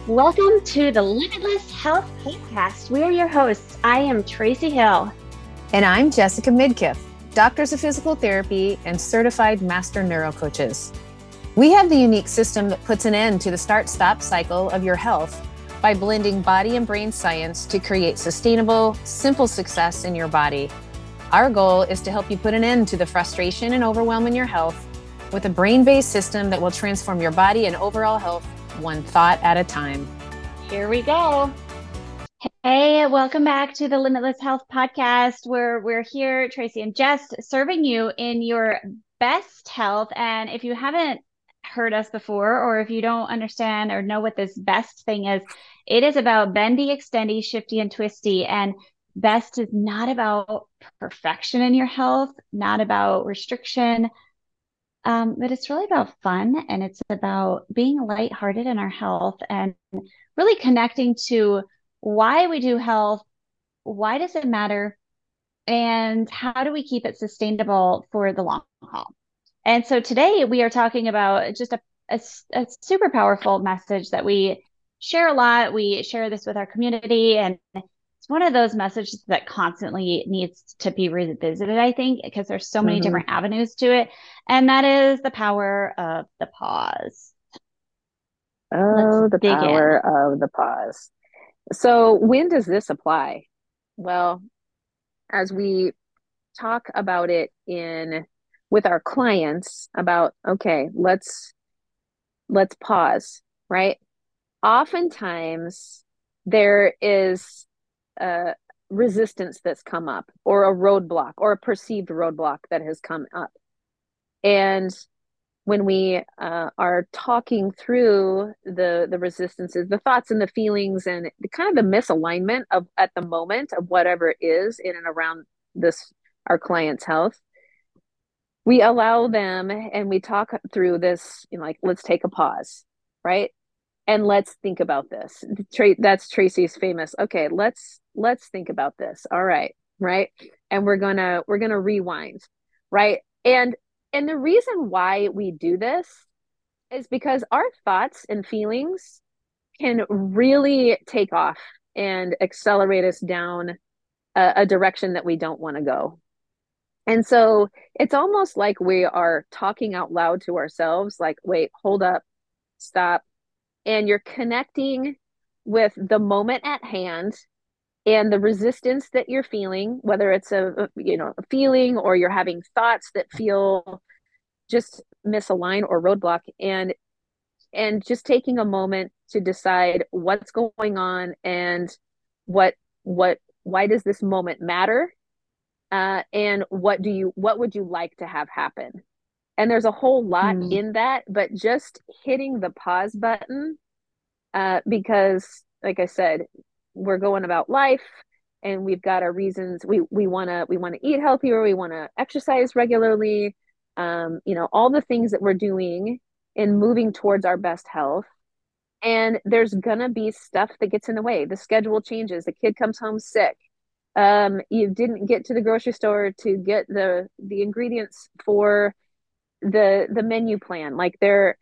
Welcome to the Limitless Health Podcast. We are your hosts. I am Tracy Hill. And I'm Jessica Midkiff, doctors of physical therapy and certified master neurocoaches. We have the unique system that puts an end to the start-stop cycle of your health by blending body and brain science to create sustainable, simple success in your body. Our goal is to help you put an end to the frustration and overwhelm in your health with a brain-based system that will transform your body and overall health one thought at a time. Here we go. Hey, welcome back to the Limitless Health Podcast, where we're here, Tracy and Jess, serving you in your best health. And if you haven't heard us before, or if you don't understand or know what this best thing is, it is about bendy, extendy, shifty, and twisty. And best is not about perfection in your health, not about restriction. But it's really about fun, and it's about being lighthearted in our health and really connecting to why we do health, why does it matter, and how do we keep it sustainable for the long haul. And so today we are talking about just a super powerful message that we share a lot. We share this with our community, and it's one of those messages that constantly needs to be revisited, I think, because there's so many different avenues to it. And that is the power of the pause. Oh, the power of the pause. So when does this apply? Well, as we talk about it with our clients about, okay, let's pause, right? Oftentimes there is a resistance that's come up, or a roadblock, or a perceived roadblock that has come up. And when we are talking through the resistances, the thoughts and the feelings, and kind of the misalignment of at the moment of whatever it is in and around this, our client's health, we allow them and we talk through this, like, let's take a pause, right? And let's think about this. That's Tracy's famous, okay, let's think about this. All right, right? And we're gonna rewind, right? And the reason why we do this is because our thoughts and feelings can really take off and accelerate us down a direction that we don't want to go. And so it's almost like we are talking out loud to ourselves, like, wait, hold up, stop. And you're connecting with the moment at hand and the resistance that you're feeling, whether it's a feeling, or you're having thoughts that feel just misalign or roadblock, and just taking a moment to decide what's going on, and what why does this moment matter, and what would you like to have happen. And there's a whole lot in that, but just hitting the pause button, because like I said, we're going about life and we've got our reasons. We want to eat healthier, we want to exercise regularly, all the things that we're doing in moving towards our best health. And there's gonna be stuff that gets in the way. The schedule changes, the kid comes home sick, you didn't get to the grocery store to get the ingredients for the menu plan, like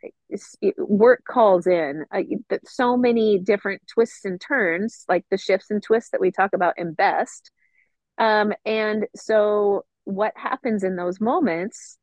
work calls in, so many different twists and turns, like the shifts and twists that we talk about in best. And so what happens in those moments,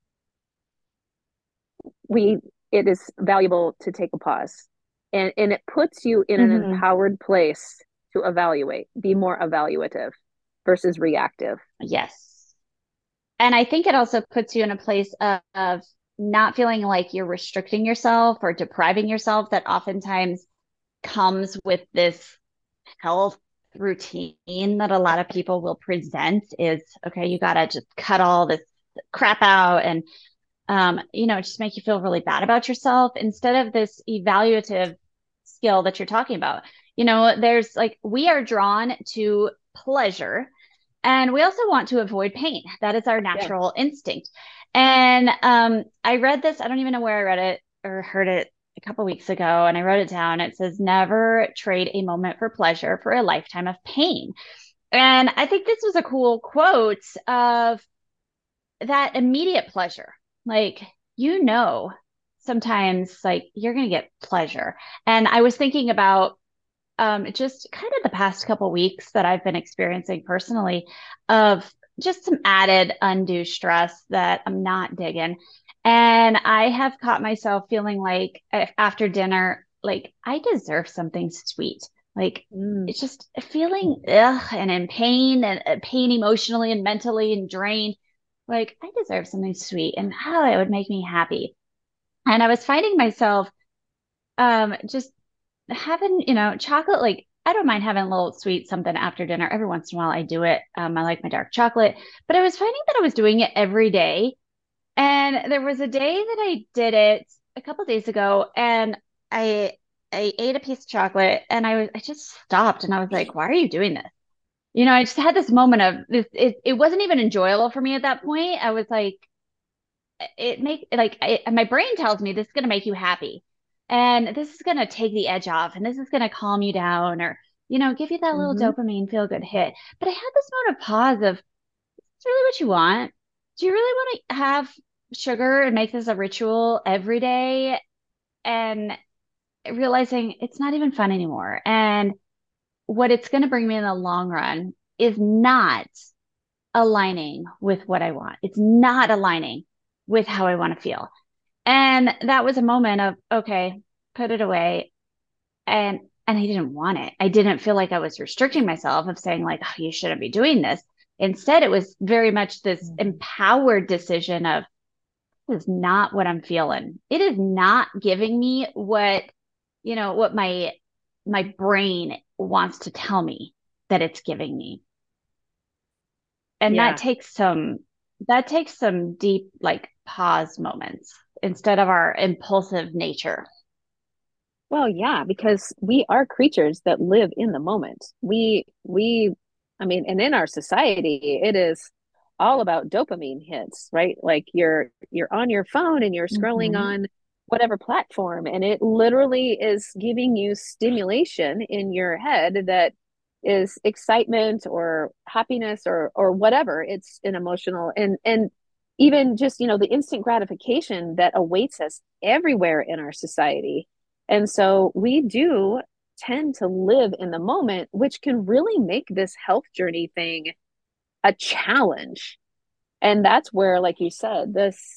it is valuable to take a pause, and it puts you in an empowered place to evaluate, be more evaluative versus reactive. Yes. And I think it also puts you in a place of not feeling like you're restricting yourself or depriving yourself, that oftentimes comes with this health routine that a lot of people will present is, okay, you got to just cut all this crap out and, just make you feel really bad about yourself, instead of this evaluative skill that you're talking about. There's like, we are drawn to pleasure, and we also want to avoid pain. That is our natural instinct. And I read this, I don't even know where I read it or heard it a couple weeks ago, and I wrote it down. It says, never trade a moment for pleasure for a lifetime of pain. And I think this was a cool quote of that immediate pleasure. Like, sometimes like you're going to get pleasure. And I was thinking about just kind of the past couple weeks that I've been experiencing personally of just some added undue stress that I'm not digging. And I have caught myself feeling like after dinner, like I deserve something sweet. Like Mm. it's just feeling and in pain and pain emotionally and mentally and drained. Like I deserve something sweet and how it would make me happy. And I was finding myself just having, chocolate, like I don't mind having a little sweet something after dinner. Every once in a while I do it. I like my dark chocolate, but I was finding that I was doing it every day. And there was a day that I did it a couple days ago and I I ate a piece of chocolate and I just stopped and I was like, why are you doing this? I just had this moment of this it wasn't even enjoyable for me at that point. I was like, my brain tells me this is going to make you happy and this is going to take the edge off and this is going to calm you down or give you that little Mm-hmm. dopamine feel good hit. But I had this moment of pause of, is really what you want? Do you really want to have sugar and make this a ritual every day? And realizing it's not even fun anymore, and what it's going to bring me in the long run is not aligning with what I want. It's not aligning with how I want to feel. And that was a moment of, okay, put it away. And I didn't want it. I didn't feel like I was restricting myself of saying like, oh, you shouldn't be doing this. Instead, it was very much this Mm-hmm. empowered decision of, this is not what I'm feeling. It is not giving me what my brain wants to tell me that it's giving me. And Yeah. that takes some deep like pause moments instead of our impulsive nature. Well, yeah, because we are creatures that live in the moment. I mean, and in our society, it is all about dopamine hits, right? Like you're on your phone and you're scrolling Mm-hmm. on whatever platform, and it literally is giving you stimulation in your head that is excitement or happiness or whatever. It's an emotional and even just, the instant gratification that awaits us everywhere in our society, and so we do tend to live in the moment, which can really make this health journey thing a challenge. And that's where, like you said,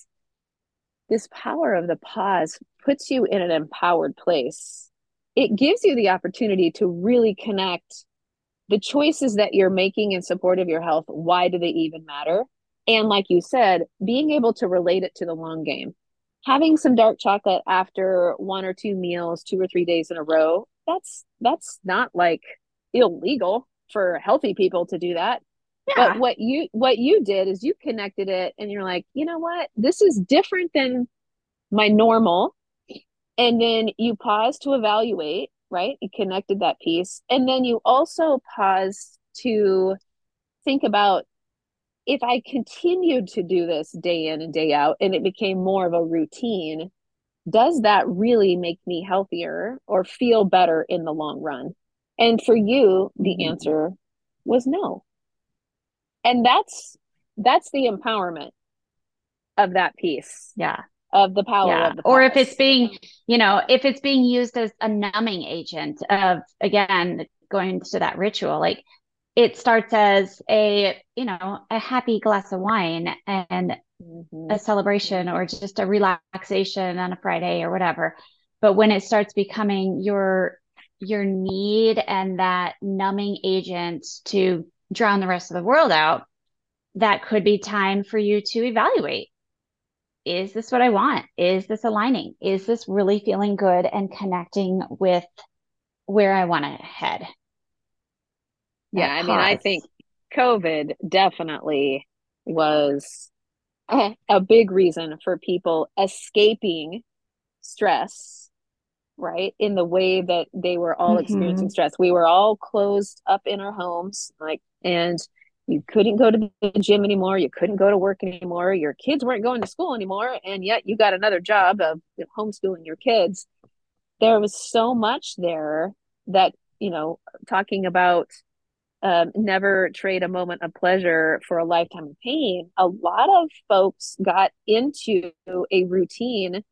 this power of the pause puts you in an empowered place. It gives you the opportunity to really connect the choices that you're making in support of your health. Why do they even matter? And like you said, being able to relate it to the long game. Having some dark chocolate after one or two meals, 2 or 3 days in a row, that's not like illegal for healthy people to do that. But Yeah. what you did is you connected it and you're like, you know what? This is different than my normal. And then you pause to evaluate, right? You connected that piece. And then you also pause to think about, if I continued to do this day in and day out and it became more of a routine, does that really make me healthier or feel better in the long run? And for you, the Mm-hmm. answer was no. And that's the empowerment of that piece, Yeah. of the power Yeah. of the Or pause. if it's being used as a numbing agent of, again, going to that ritual, like it starts as a happy glass of wine and Mm-hmm. a celebration or just a relaxation on a Friday or whatever. But when it starts becoming your need and that numbing agent to drown the rest of the world out, that could be time for you to evaluate. Is this what I want? Is this aligning? Is this really feeling good and connecting with where I want to head? Yeah, That I mean, I pause. think COVID definitely was a big reason for people escaping stress, right? In the way that they were all experiencing Mm-hmm. stress. We were all closed up in our homes, like, and you couldn't go to the gym anymore. You couldn't go to work anymore. Your kids weren't going to school anymore. And yet you got another job of homeschooling your kids. There was so much there that, talking about never trade a moment of pleasure for a lifetime of pain. A lot of folks got into a routine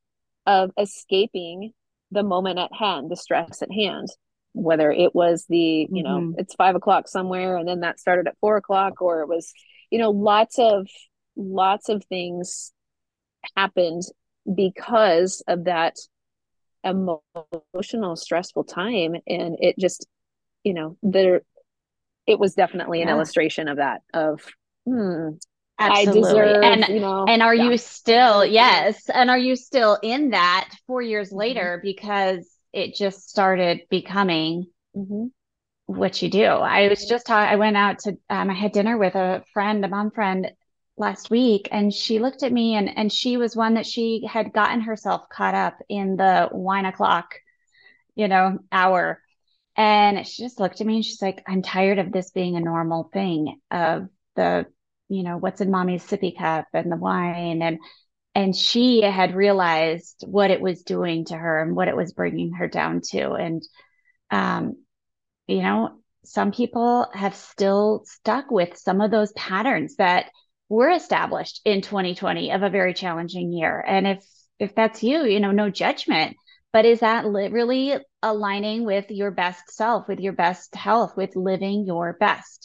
of escaping the moment at hand, the stress at hand, whether it was Mm-hmm. it's 5 o'clock somewhere and then that started at 4 o'clock, or it was, lots of things happened because of that emotional stressful time. And it just, there, it was definitely an Yeah. illustration of that, of, I Absolutely. deserve, And are yeah. you still, yes, and are you still in that 4 years Mm-hmm. later because it just started becoming Mm-hmm. what you do? I was just I went out to I had dinner with a friend, a mom friend last week, and she looked at me and she was one that she had gotten herself caught up in the wine o'clock, hour. And she just looked at me and she's like, I'm tired of this being a normal thing of the, what's in mommy's sippy cup and the wine. And she had realized what it was doing to her and what it was bringing her down to. And, um, you know, some people have still stuck with some of those patterns that were established in 2020 of a very challenging year. And if that's you, no judgment. But is that really aligning with your best self, with your best health, with living your best?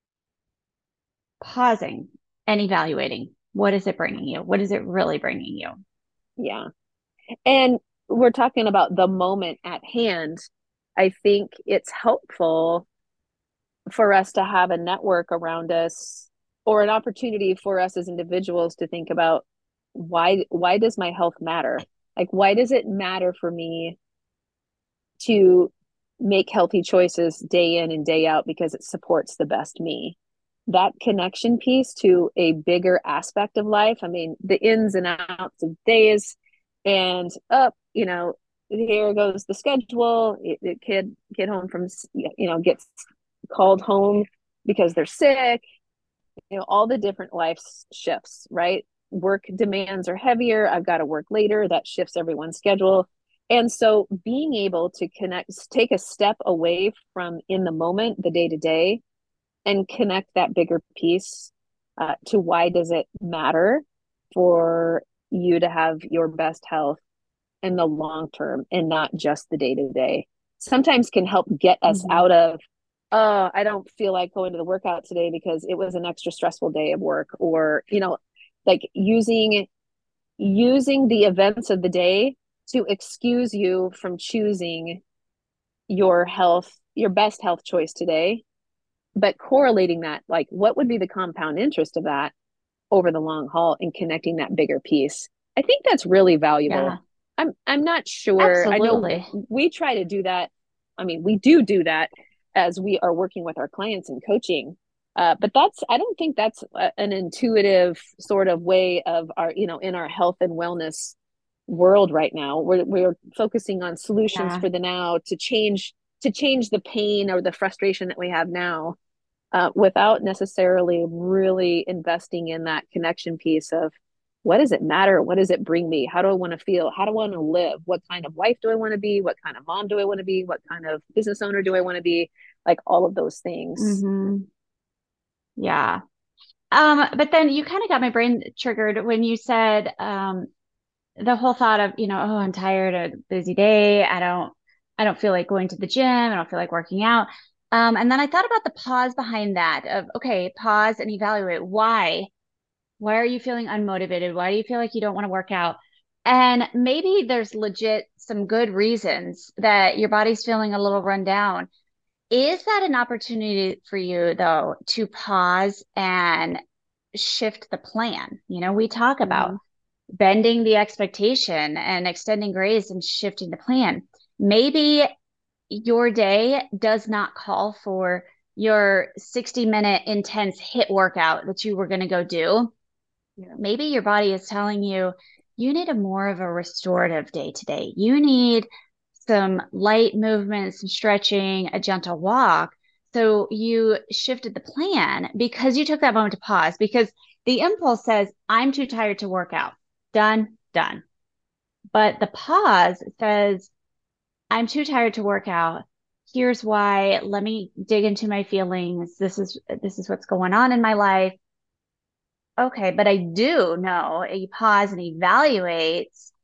Pausing and evaluating. What is it bringing you? What is it really bringing you? Yeah. And we're talking about the moment at hand. I think it's helpful for us to have a network around us, or an opportunity for us as individuals to think about, why does my health matter? Like, why does it matter for me to make healthy choices day in and day out because it supports the best me? That connection piece to a bigger aspect of life. I mean, the ins and outs of days, and up, here goes the schedule. The kid home from, gets called home because they're sick. All the different life shifts, right? Work demands are heavier. I've got to work later. That shifts everyone's schedule. And so being able to take a step away from in the moment, the day to day, and connect that bigger piece, to why does it matter for you to have your best health in the long term and not just the day to day, sometimes can help get us Mm-hmm. out of, oh, I don't feel like going to the workout today because it was an extra stressful day of work, or, like using the events of the day to excuse you from choosing your best health choice today, but correlating that, like, what would be the compound interest of that over the long haul, and connecting that bigger piece. I think that's really valuable. Yeah, I'm not sure. I know absolutely. we try to do that. I mean, we do that as we are working with our clients and coaching. But I don't think that's an intuitive sort of way of our, in our health and wellness world right now. We're focusing on solutions Yeah. for the now, to change the pain or the frustration that we have now, without necessarily really investing in that connection piece of, what does it matter? What does it bring me? How do I want to feel? How do I want to live? What kind of wife do I want to be? What kind of mom do I want to be? What kind of business owner do I want to be? Like, all of those things. Mm-hmm. Yeah. But then you kind of got my brain triggered when you said the whole thought of, oh, I'm tired, a busy day. I don't feel like going to the gym. I don't feel like working out. And then I thought about the pause behind that of, okay, pause and evaluate why. Why are you feeling unmotivated? Why do you feel like you don't want to work out? And maybe there's legit some good reasons that your body's feeling a little run down. Is that an opportunity for you, though, to pause and shift the plan? We talk about Mm-hmm. bending the expectation and extending grace and shifting the plan. Maybe your day does not call for your 60-minute intense hit workout that you were going to go do. Yeah. Maybe your body is telling you you need a more of a restorative day today. You need some light movement, some stretching, a gentle walk. So you shifted the plan because you took that moment to pause, because the impulse says, I'm too tired to work out. Done, done. But the pause says, I'm too tired to work out. Here's why. Let me dig into my feelings. This is what's going on in my life. Okay, but I do know you pause and evaluate.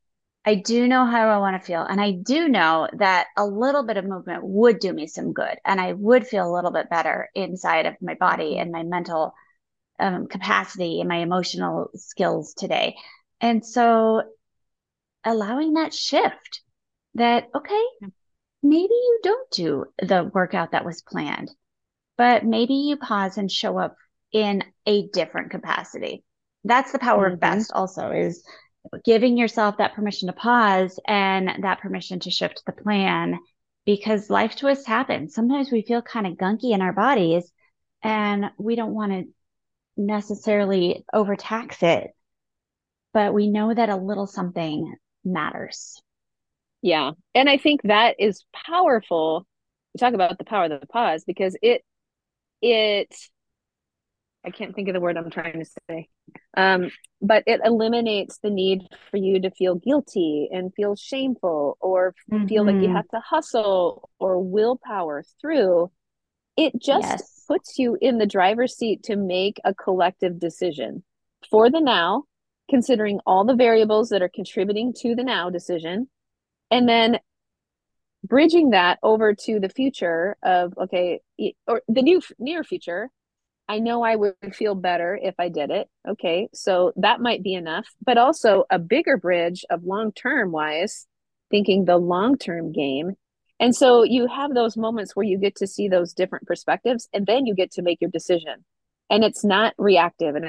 I do know how I want to feel. And I do know that a little bit of movement would do me some good. And I would feel a little bit better inside of my body Mhm. and my mental capacity and my emotional skills today. And so allowing that shift that, okay, maybe you don't do the workout that was planned, but maybe you pause and show up in a different capacity. That's the power of Mhm. best also is giving yourself that permission to pause and that permission to shift the plan because life twists happen. Sometimes we feel kind of gunky in our bodies and we don't want to necessarily overtax it, but we know that a little something matters. Yeah. And I think that is powerful. We talk about the power of the pause because it I can't think of the word I'm trying to say. But it eliminates the need for you to feel guilty and feel shameful or feel like you Mm-hmm. have to hustle or willpower through. It just Yes. puts you in the driver's seat to make a collective decision for the now, considering all the variables that are contributing to the now decision, and then bridging that over to the future of, okay, or the near future. I know I would feel better if I did it. Okay, so that might be enough, but also a bigger bridge of long term wise, thinking the long term game. And so you have those moments where you get to see those different perspectives and then you get to make your decision. And it's not reactive and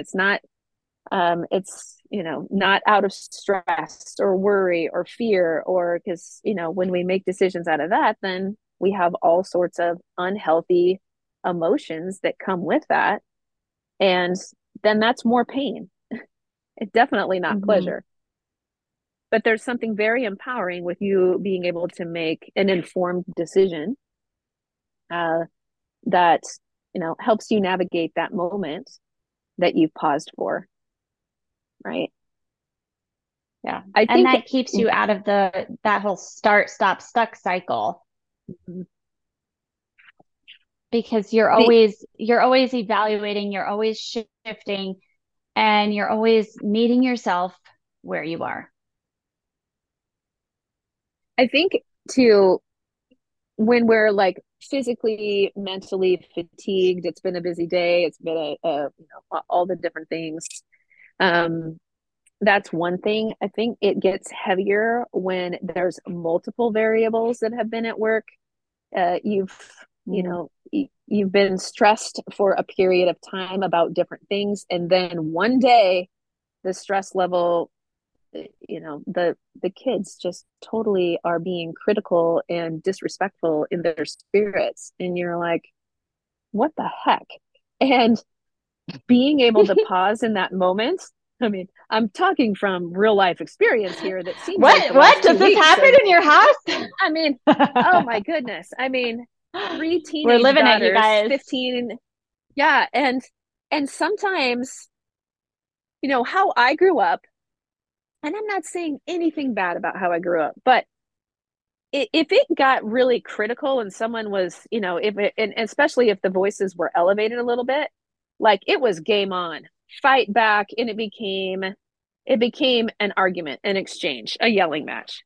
it's not out of stress or worry or fear, or because when we make decisions out of that, then we have all sorts of unhealthy emotions that come with that, and then that's more pain. It's definitely not Mm-hmm. pleasure, but there's something very empowering with you being able to make an informed decision uh, that helps you navigate that moment that you've paused for, right? Yeah. I And think that keeps you out of that whole start, stop, stuck cycle because the you're always evaluating, you're always shifting, and you're always meeting yourself where you are. I think too, when we're like physically, mentally fatigued, it's been a busy day, it's been all the different things. Um, that's one thing. I think it gets heavier when there's multiple variables that have been at work. You've Mm. you've been stressed for a period of time about different things, and then one day the stress level, the kids just totally are being critical and disrespectful in their spirits, and you're like, what the heck? And being able to pause in that moment. I mean, I'm talking from real life experience here that seems like the What last does two this weeks happen of, in your house? I mean, oh my goodness. I mean, three We're teenage living it, you daughters, guys. 15. Yeah. And sometimes, how I grew up, and I'm not saying anything bad about how I grew up, but if it got really critical and someone was, if it, and especially if the voices were elevated a little bit, like it was game on, fight back, and it became an argument, an exchange, a yelling match.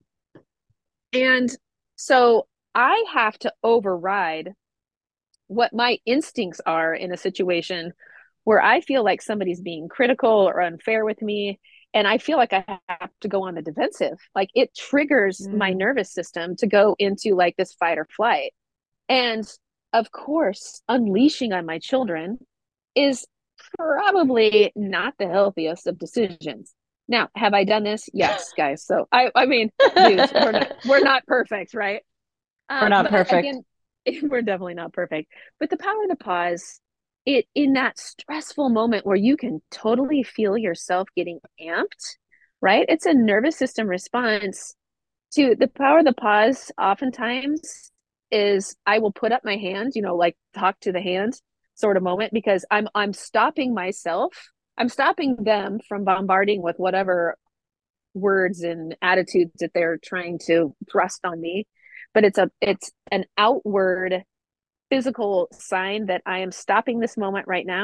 And so I have to override what my instincts are in a situation where I feel like somebody's being critical or unfair with me. And I feel like I have to go on the defensive. Like it triggers my Mm. nervous system to go into like this fight or flight. And of course, unleashing on my children is probably not the healthiest of decisions. Now, have I done this? Yes, guys. So I mean, dudes, we're not perfect, right? We're not But perfect. again, we're definitely not perfect. But the power to pause, it in that stressful moment where you can totally feel yourself getting amped, right? It's a nervous system response to the power of the pause. Oftentimes is I will put up my hand, like talk to the hand sort of moment, because I'm stopping myself. I'm stopping them from bombarding with whatever words and attitudes that they're trying to thrust on me, but it's an outward physical sign that I am stopping this moment right now.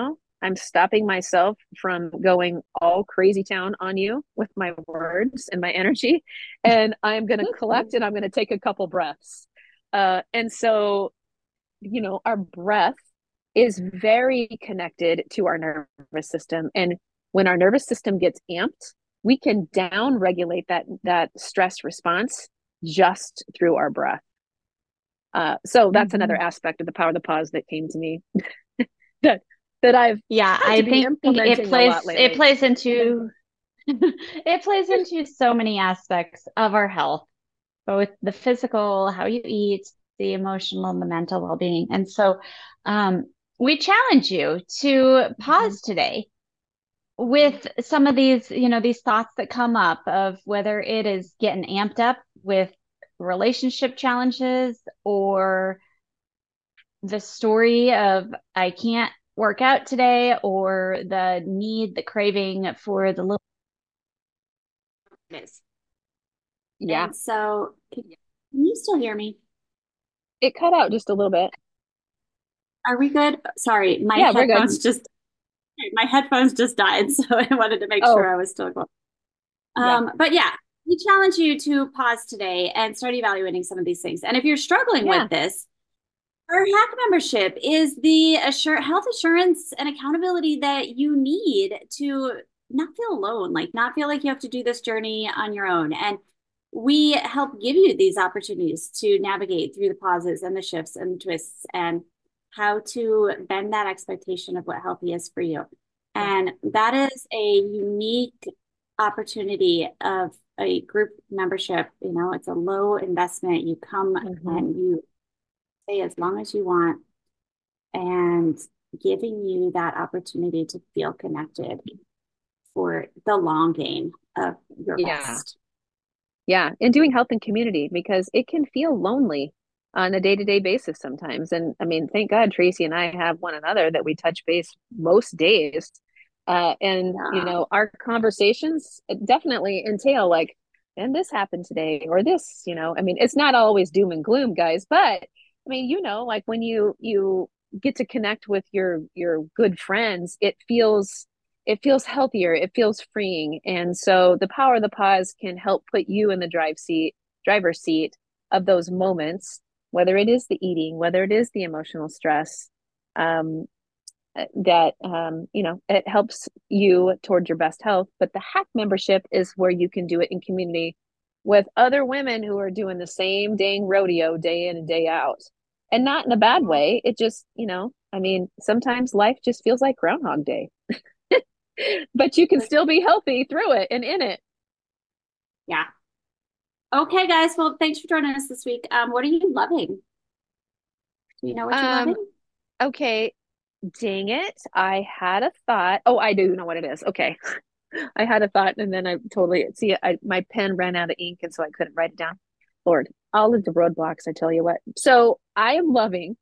I'm stopping myself from going all crazy town on you with my words and my energy. And I'm going to collect and I'm going to take a couple breaths. And so, our breath is very connected to our nervous system. And when our nervous system gets amped, we can down regulate that stress response just through our breath. So that's another aspect of the power of the pause that came to me that I've I think implementing a lot lately. it plays into it plays into so many aspects of our health, both the physical, how you eat, the emotional, and the mental well-being. And so we challenge you to pause today with some of these, these thoughts that come up of whether it is getting amped up with relationship challenges or the story of I can't work out today or the craving for the little is. Yeah. And so can you still hear me? It cut out just a little bit. Are we good? Sorry, my headphones just died, so I wanted to make sure I was still going. But yeah, we challenge you to pause today and start evaluating some of these things. And if you're struggling with this, our Hack membership is the health assurance and accountability that you need to not feel alone, like not feel like you have to do this journey on your own. And we help give you these opportunities to navigate through the pauses and the shifts and the twists and how to bend that expectation of what healthy is for you. And that is a unique opportunity of a group membership. It's a low investment. You come and you stay as long as you want, and giving you that opportunity to feel connected for the long game of your best. Yeah. And doing health and community, because it can feel lonely on a day-to-day basis sometimes. And I mean, thank God Tracy and I have one another that we touch base most days. Our conversations definitely entail like, and this happened today or this, I mean, it's not always doom and gloom, guys, but I mean, like when you get to connect with your good friends, it feels healthier, it feels freeing. And so the power of the pause can help put you in the driver's seat of those moments, whether it is the eating, whether it is the emotional stress, it helps you towards your best health. But the Hack membership is where you can do it in community with other women who are doing the same dang rodeo day in and day out. And not in a bad way. It just, I mean, sometimes life just feels like Groundhog Day. But you can still be healthy through it and in it. Yeah. Okay, guys. Well, thanks for joining us this week. What are you loving? Do you know what you're loving? Okay. Dang it. I had a thought. Oh, I do know what it is. Okay. I had a thought and then I totally my pen ran out of ink and so I couldn't write it down. Lord, all of the roadblocks, I tell you what. So I am loving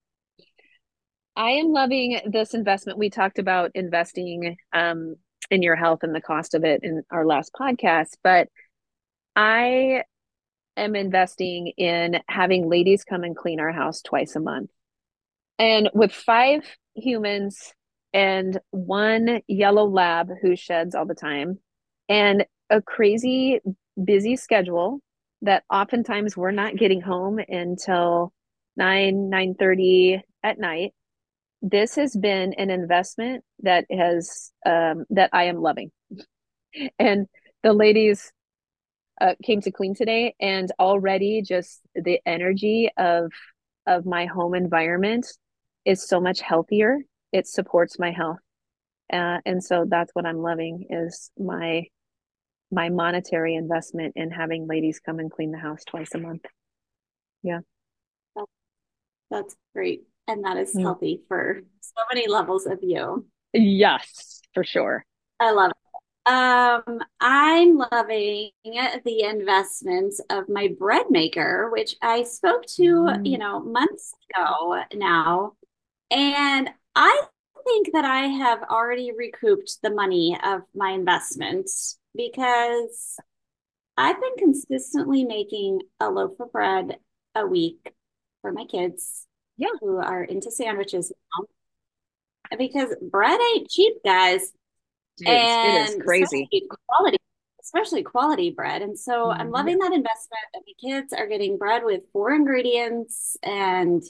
this investment. We talked about investing in your health and the cost of it in our last podcast, but I am investing in having ladies come and clean our house twice a month. And with 5 humans and 1 yellow lab who sheds all the time and a crazy busy schedule that oftentimes we're not getting home until 9:30 at night, this has been an investment that I am loving. And the ladies came to clean today, and already just the energy of my home environment is so much healthier. It supports my health. And so that's what I'm loving is my monetary investment in having ladies come and clean the house twice a month. Yeah. That's great. And that is healthy for so many levels of you. Yes, for sure. I love it. I'm loving the investment of my bread maker, which I spoke to, months ago now. And I think that I have already recouped the money of my investments because I've been consistently making a loaf of bread a week for my kids who are into sandwiches now. because bread ain't cheap, guys. Dude, it is crazy. Especially quality bread. And so I'm loving that investment that my kids are getting bread with 4 ingredients, and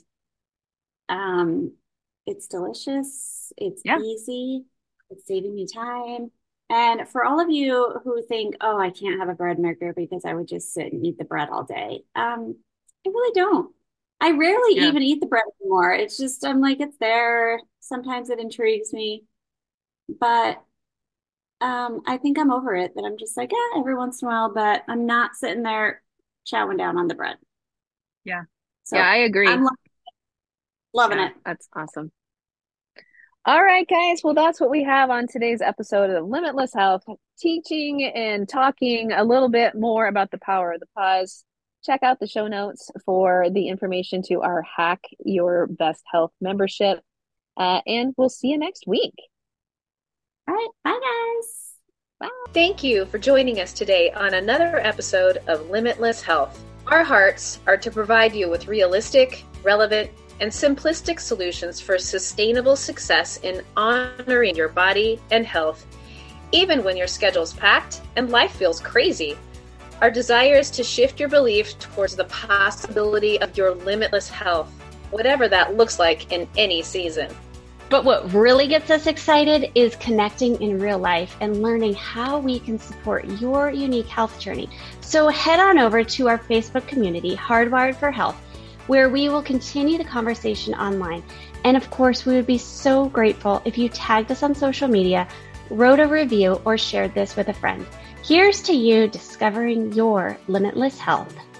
it's delicious. It's easy. It's saving me time. And for all of you who think, oh, I can't have a bread maker because I would just sit and eat the bread all day. I really don't. I rarely even eat the bread anymore. It's just, I'm like, it's there. Sometimes it intrigues me, but I think I'm over it, that I'm just like, every once in a while, but I'm not sitting there chowing down on the bread. Yeah. So I agree. I'm loving it. That's awesome. All right, guys. Well, that's what we have on today's episode of Limitless Health, teaching and talking a little bit more about the power of the pause. Check out the show notes for the information to our Hack Your Best Health membership. And we'll see you next week. All right. Bye, guys. Bye. Thank you for joining us today on another episode of Limitless Health. Our hearts are to provide you with realistic, relevant, and simplistic solutions for sustainable success in honoring your body and health, even when your schedule's packed and life feels crazy. Our desire is to shift your belief towards the possibility of your limitless health, whatever that looks like in any season. But what really gets us excited is connecting in real life and learning how we can support your unique health journey. So head on over to our Facebook community, Hardwired for Health, where we will continue the conversation online. And of course, we would be so grateful if you tagged us on social media, wrote a review, or shared this with a friend. Here's to you discovering your limitless health.